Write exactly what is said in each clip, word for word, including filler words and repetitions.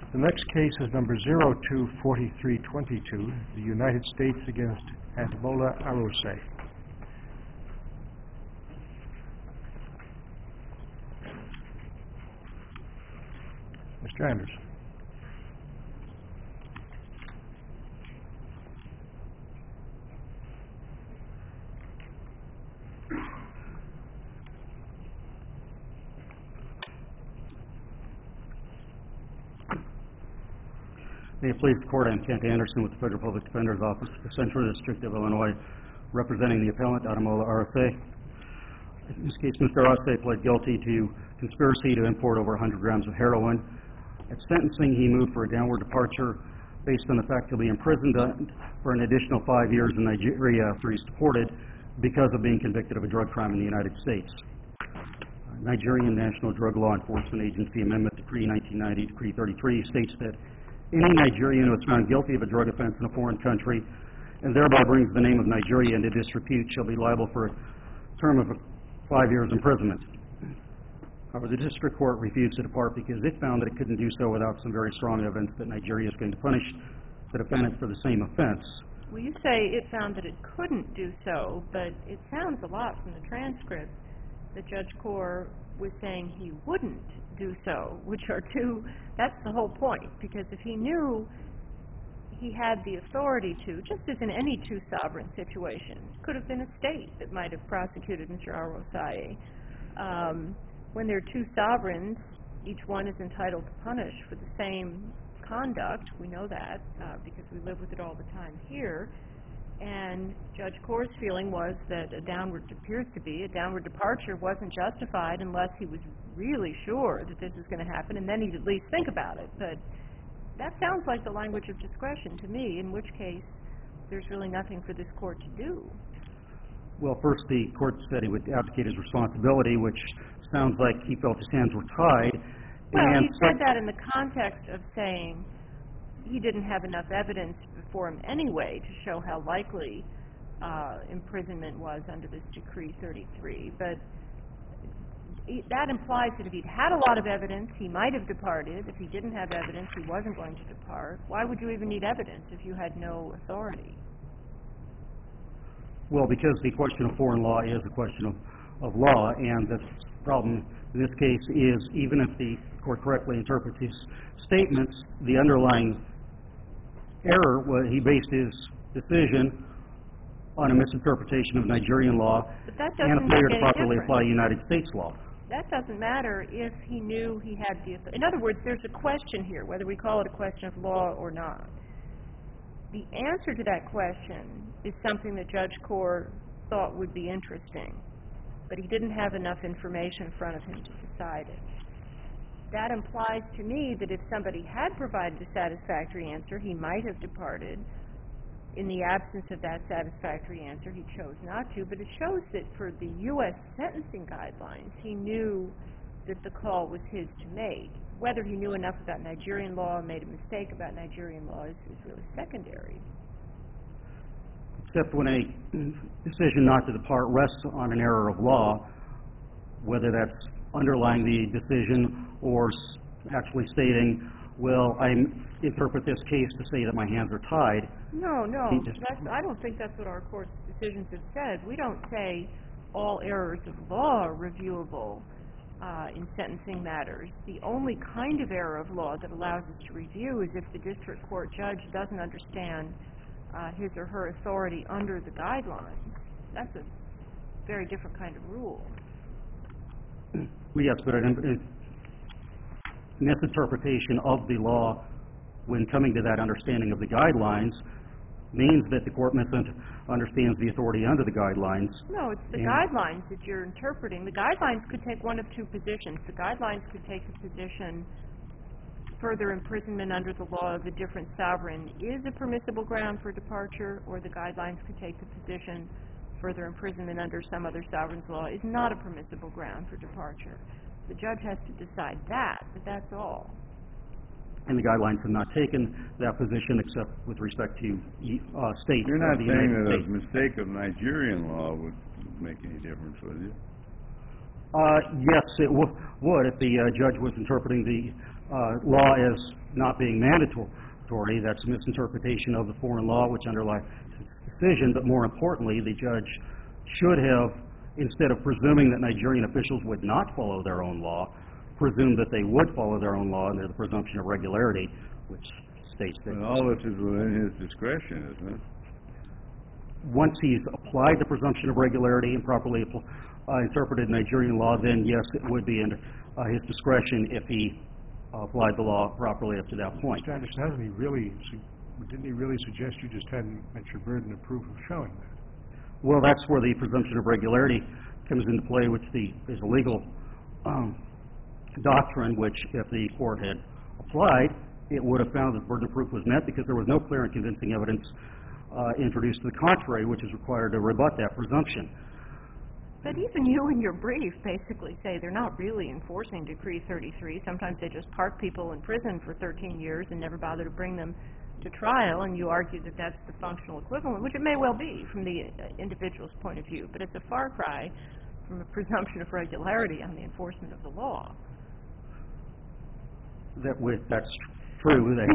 The next case is number zero two four three two two, the United States against Ademola Arose. Mister Anderson. May it please the Court, I'm Kent Anderson with the Federal Public Defender's Office for the Central District of Illinois, representing the appellant Ademola Arose. In this case, Mister Arose pled guilty to conspiracy to import over one hundred grams of heroin. At sentencing, he moved for a downward departure based on the fact he'll be imprisoned for an additional five years in Nigeria after he's deported because of being convicted of a drug crime in the United States. Nigerian National Drug Law Enforcement Agency Amendment Decree nineteen ninety, Decree thirty-three, states that any Nigerian who is found guilty of a drug offense in a foreign country and thereby brings the name of Nigeria into disrepute shall be liable for a term of five years imprisonment. However, the district court refused to depart because it found that it couldn't do so without some very strong evidence that Nigeria is going to punish the defendant for the same offense. Well, you say it found that it couldn't do so, but it sounds a lot from the transcript that Judge Kaur was saying he wouldn't do so, which are two, that's the whole point, because if he knew he had the authority to, just as in any two sovereign situation, it could have been a state that might have prosecuted Mister Arose. Um, when there are two sovereigns, each one is entitled to punish for the same conduct. We know that uh, because we live with it all the time here. And Judge Kaur's feeling was that a downward, appears to be, a downward departure wasn't justified unless he was really sure that this was going to happen, and then he'd at least think about it. But that sounds like the language of discretion to me, in which case there's really nothing for this court to do. Well, first the court said he would abdicate his responsibility, which sounds like he felt his hands were tied. Well, and he said that in the context of saying he didn't have enough evidence before him anyway to show how likely uh, imprisonment was under this Decree thirty-three. But he, that implies that if he'd had a lot of evidence, he might have departed. If he didn't have evidence, he wasn't going to depart. Why would you even need evidence if you had no authority? Well, because the question of foreign law is a question of, of law, and the problem in this case is even if the court correctly interprets his statements, the underlying error was he based his decision on a misinterpretation of Nigerian law and a failure to properly apply United States law. That doesn't matter if he knew he had the authority. In other words, there's a question here, whether we call it a question of law or not. The answer to that question is something that Judge Kaur thought would be interesting, but he didn't have enough information in front of him to decide it. That implies to me that if somebody had provided a satisfactory answer, he might have departed. In the absence of that satisfactory answer, he chose not to, but it shows that for the U S sentencing guidelines, he knew that the call was his to make. Whether he knew enough about Nigerian law and made a mistake about Nigerian law is, is really secondary. Except when a decision not to depart rests on an error of law, whether that's underlying the decision or actually stating, well, I interpret this case to say that my hands are tied. No, no, that's, I don't think that's what our court's decisions have said. We don't say all errors of law are reviewable uh, in sentencing matters. The only kind of error of law that allows us to review is if the district court judge doesn't understand uh, his or her authority under the guidelines. That's a very different kind of rule. Well, yes, but a misinterpretation of the law when coming to that understanding of the guidelines means that the court misunderstands the authority under the guidelines. No, it's the guidelines that you're interpreting. The guidelines could take one of two positions. The guidelines could take the position further imprisonment under the law of a different sovereign is a permissible ground for departure, or the guidelines could take the position further imprisonment under some other sovereign's law is not a permissible ground for departure. The judge has to decide that, but that's all. And the guidelines have not taken that position except with respect to uh, state. You're not the saying United that States. a mistake of Nigerian law would make any difference, would you? Uh, yes, it w- would if the uh, judge was interpreting the uh, law as not being mandatory. That's a misinterpretation of the foreign law which underlies the decision, but more importantly, the judge should have, instead of presuming that Nigerian officials would not follow their own law, presumed that they would follow their own law under the presumption of regularity, which states that... But all this is within his discretion, isn't it? Once he's applied the presumption of regularity and properly uh, interpreted Nigerian law, then yes, it would be in uh, his discretion if he uh, applied the law properly up to that point. Mister Anderson, hasn't he really, su- didn't he really suggest you just hadn't met your burden of proof of showing that? Well, that's where the presumption of regularity comes into play, which the, is a legal um, doctrine, which if the court had applied, it would have found that the burden of proof was met because there was no clear and convincing evidence uh, introduced to the contrary, which is required to rebut that presumption. But even you in your brief basically say they're not really enforcing Decree thirty-three. Sometimes they just park people in prison for thirteen years and never bother to bring them to trial, and you argue that that's the functional equivalent, which it may well be from the uh, individual's point of view, but it's a far cry from a presumption of regularity on the enforcement of the law. That with, that's true. They,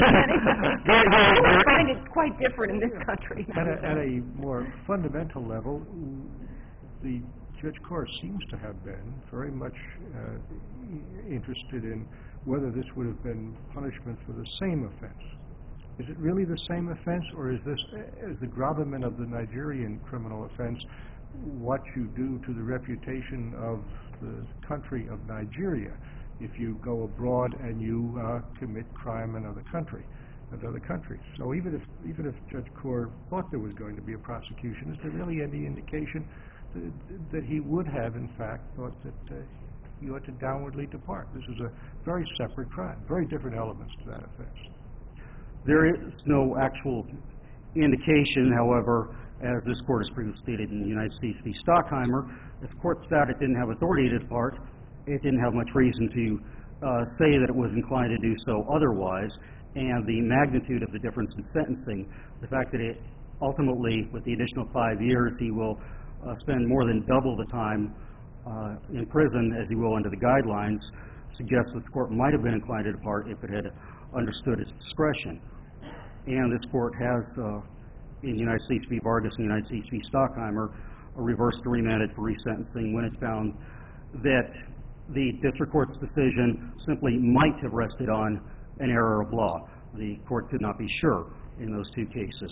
I find it quite different in this country. At a, at a more fundamental level, the Judge Corr seems to have been very much uh, interested in whether this would have been punishment for the same offense. Is it really the same offense, or is this, is the gravamen of the Nigerian criminal offense what you do to the reputation of the country of Nigeria if you go abroad and you uh, commit crime in another country, in other countries? So even if even if Judge Corr thought there was going to be a prosecution, is there really any indication that, that he would have, in fact, thought that uh, he ought to downwardly depart? This is a very separate crime, very different elements to that offense. There is no actual indication, however, as this court has previously stated in the United States v. Stockheimer, if the court found it didn't have authority to depart, it didn't have much reason to uh, say that it was inclined to do so otherwise, and the magnitude of the difference in sentencing, the fact that it ultimately, with the additional five years, he will uh, spend more than double the time uh, in prison as he will under the guidelines, suggests that the court might have been inclined to depart if it had understood its discretion. And this court has, uh, in United States v. Vargas and United States v. Stockheimer, reversed or remanded for resentencing when it found that the district court's decision simply might have rested on an error of law. The court could not be sure in those two cases.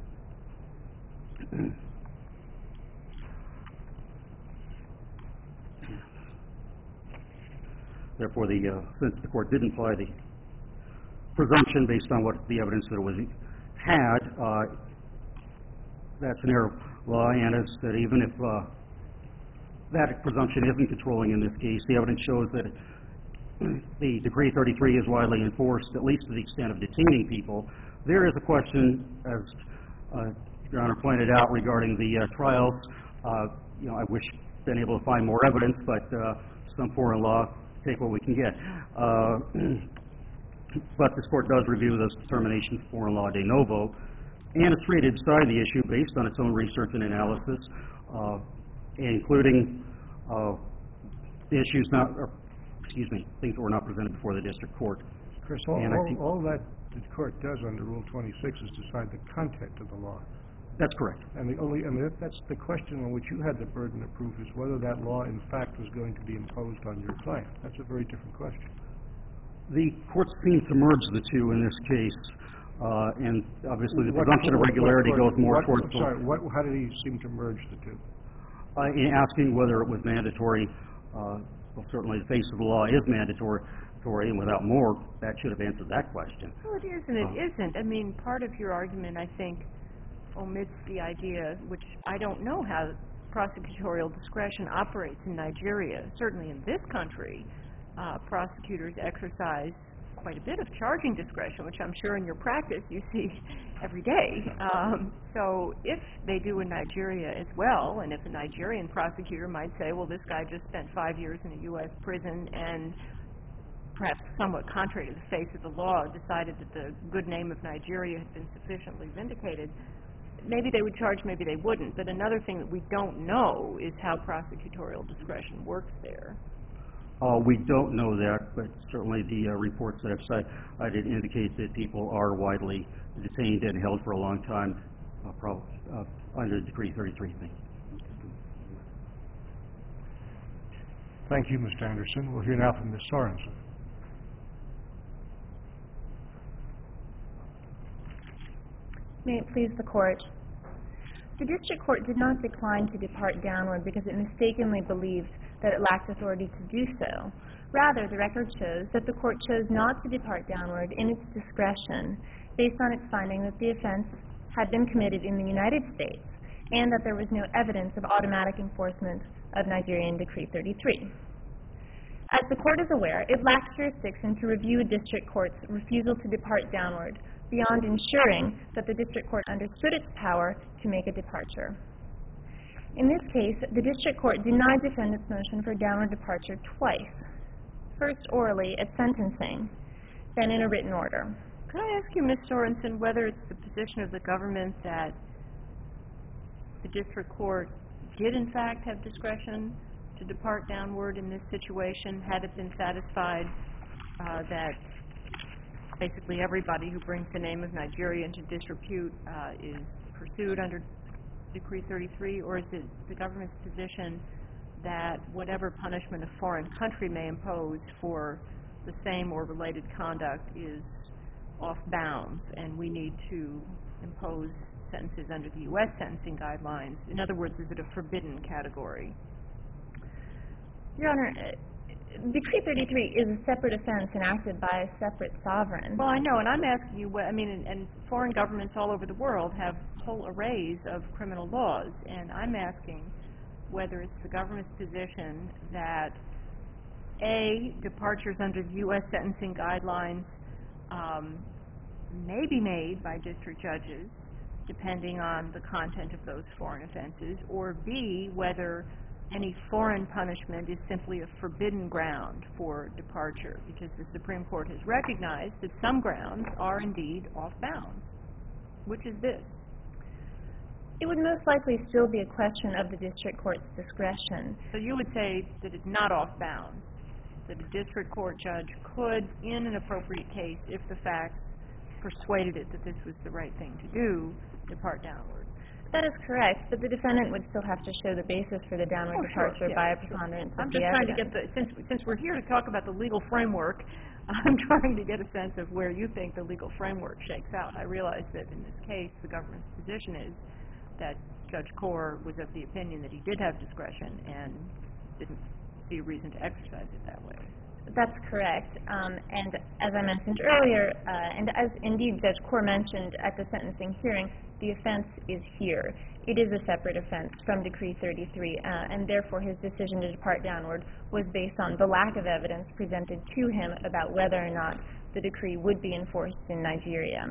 Therefore, the, uh, since the court didn't apply the presumption based on what the evidence that it was had, uh, that's an error of law, and it's that even if uh, that presumption isn't controlling in this case, the evidence shows that the Decree thirty-three is widely enforced, at least to the extent of detaining people. There is a question, as uh, Your Honor pointed out, regarding the uh, trials. Uh, you know, I wish I'd been able to find more evidence, but uh, some foreign law, take what we can get. Uh, but this court does review those determinations of foreign law de novo, and it's free to decide the issue based on its own research and analysis, uh, including uh, the issues not, or, excuse me, things that were not presented before the district court. Chris, all, And I all, think- all that the court does under Rule twenty-six is decide the content of the law. That's correct. And the only, and that, that's the question on which you had the burden of proof, is whether that law, in fact, was going to be imposed on your client. That's a very different question. The court seems to merge the two in this case, uh, and obviously the What- presumption of what- regularity what- goes more what- towards I'm sorry, what, how did he seem to merge the two? uh, in asking whether it was mandatory. Uh, well, certainly the face of the law is mandatory, and without more, that should have answered that question. Well, it is and it Uh, isn't. I mean, part of your argument, I think, omits the idea, which I don't know how prosecutorial discretion operates in Nigeria. Certainly in this country, uh, prosecutors exercise quite a bit of charging discretion, which I'm sure in your practice you see every day. Um, so if they do in Nigeria as well, and if a Nigerian prosecutor might say, well, this guy just spent five years in a U S prison and perhaps somewhat contrary to the face of the law, decided that the good name of Nigeria had been sufficiently vindicated, maybe they would charge, maybe they wouldn't. But another thing that we don't know is how prosecutorial discretion works there. Uh, we don't know that, but certainly the uh, reports that I've cited indicate that people are widely detained and held for a long time uh, prob- uh, under Decree thirty-three. Thank you. Thank you, Mister Anderson. We'll hear now from Miz Sorensen. May it please the Court. The District Court did not decline to depart downward because it mistakenly believed that it lacked authority to do so. Rather, the record shows that the Court chose not to depart downward in its discretion based on its finding that the offense had been committed in the United States and that there was no evidence of automatic enforcement of Nigerian Decree thirty-three. As the Court is aware, it lacked jurisdiction to review a District Court's refusal to depart downward beyond ensuring that the District Court understood its power to make a departure. In this case, the District Court denied defendant's motion for downward departure twice, first orally at sentencing, then in a written order. Could I ask you, Miz Sorensen, whether it's the position of the government that the District Court did in fact have discretion to depart downward in this situation, had it been satisfied uh, that basically everybody who brings the name of Nigeria into disrepute uh, is pursued under Decree thirty-three, or is it the government's position that whatever punishment a foreign country may impose for the same or related conduct is off bounds and we need to impose sentences under the U S sentencing guidelines? In other words, is it a forbidden category? Your Honor, Decree thirty-three is a separate offense enacted by a separate sovereign. Well, I know, and I'm asking you, what, I mean, and, and foreign governments all over the world have whole arrays of criminal laws, and I'm asking whether it's the government's position that, A, departures under the U S sentencing guidelines um, may be made by district judges, depending on the content of those foreign offenses, or B, whether any foreign punishment is simply a forbidden ground for departure, because the Supreme Court has recognized that some grounds are indeed off bounds. Which is this? It would most likely still be a question of the District Court's discretion. So you would say that it's not off bounds, that a district court judge could, in an appropriate case, if the facts persuaded it that this was the right thing to do, depart downward. That is correct, but the defendant would still have to show the basis for the downward Oh, sure, departure yeah, by a sure. preponderance I'm of just the trying to evidence. get the, since, since we're here to talk about the legal framework, I'm trying to get a sense of where you think the legal framework shakes out. I realize that in this case, the government's position is that Judge Corr was of the opinion that he did have discretion and didn't see a reason to exercise it that way. That's correct. Um, and as I mentioned earlier, uh, and as indeed Judge Corr mentioned at the sentencing hearing, the offense is here. It is a separate offense from Decree thirty-three, uh, and therefore his decision to depart downward was based on the lack of evidence presented to him about whether or not the decree would be enforced in Nigeria.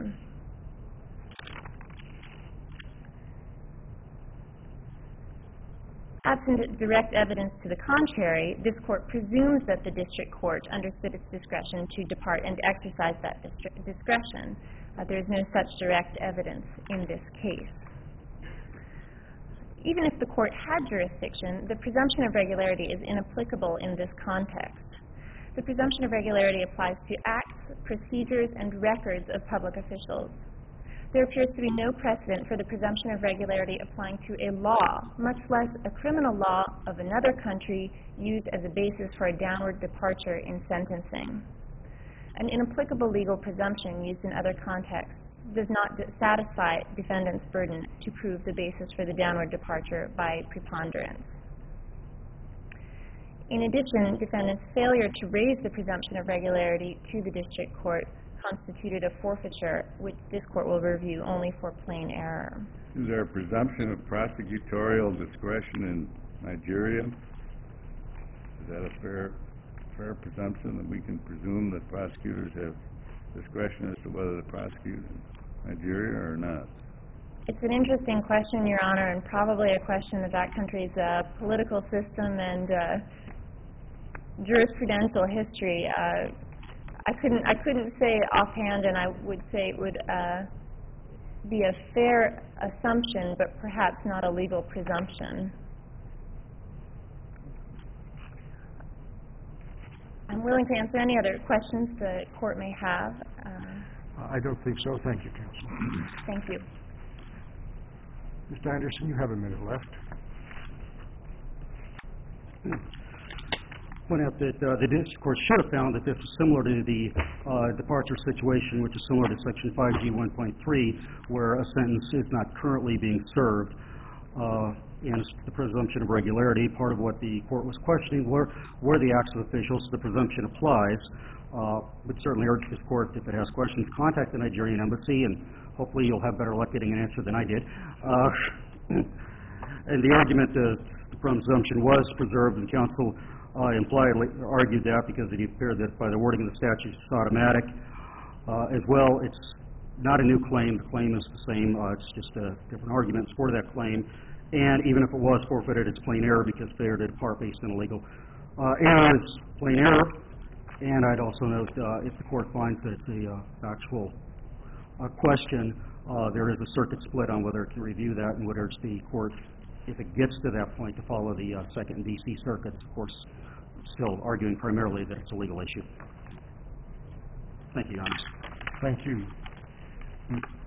Absent direct evidence to the contrary, this Court presumes that the District Court understood its discretion to depart and exercise that discretion. Uh, there is no such direct evidence in this case. Even if the Court had jurisdiction, the presumption of regularity is inapplicable in this context. The presumption of regularity applies to acts, procedures, and records of public officials. There appears to be no precedent for the presumption of regularity applying to a law, much less a criminal law of another country used as a basis for a downward departure in sentencing. An inapplicable legal presumption used in other contexts does not d- satisfy defendant's burden to prove the basis for the downward departure by preponderance. In addition, defendant's failure to raise the presumption of regularity to the District Court constituted a forfeiture, which this Court will review only for plain error. Is there a presumption of prosecutorial discretion in Nigeria? Is that a fair, fair presumption that we can presume that prosecutors have discretion as to whether to prosecute in Nigeria or not? It's an interesting question, Your Honor, and probably a question of that country's uh, political system and uh, jurisprudential history. Uh, I couldn't I couldn't say offhand, and I would say it would uh, be a fair assumption, but perhaps not a legal presumption. I'm willing to answer any other questions the court may have. Um, I don't think so. Thank you, counsel. Thank you. Mister Anderson, you have a minute left. Point out that uh, the district court should have found that this is similar to the uh, departure situation, which is similar to Section five G one point three, where a sentence is not currently being served. Uh, and the presumption of regularity, part of what the court was questioning were, were the acts of officials. The presumption applies. Uh, would certainly urge this court, if it has questions, contact the Nigerian embassy, and hopefully you'll have better luck getting an answer than I did. Uh, and the argument that the presumption was preserved, and counsel uh, impliedly argued that because it appeared that by the wording of the statute it's automatic. Uh, as well, it's not a new claim. The claim is the same. Uh, it's just a different argument in support of that claim. And even if it was forfeited, it's plain error because failure to depart based on illegal uh, error is plain error. And I'd also note, uh, if the court finds that it's a uh, factual uh, question, uh, there is a circuit split on whether it can review that, and would urge the court, if it gets to that point, to follow the uh, Second D C Circuit. Of course, still arguing primarily that it's a legal issue. Thank you, Your Honor. Thank you.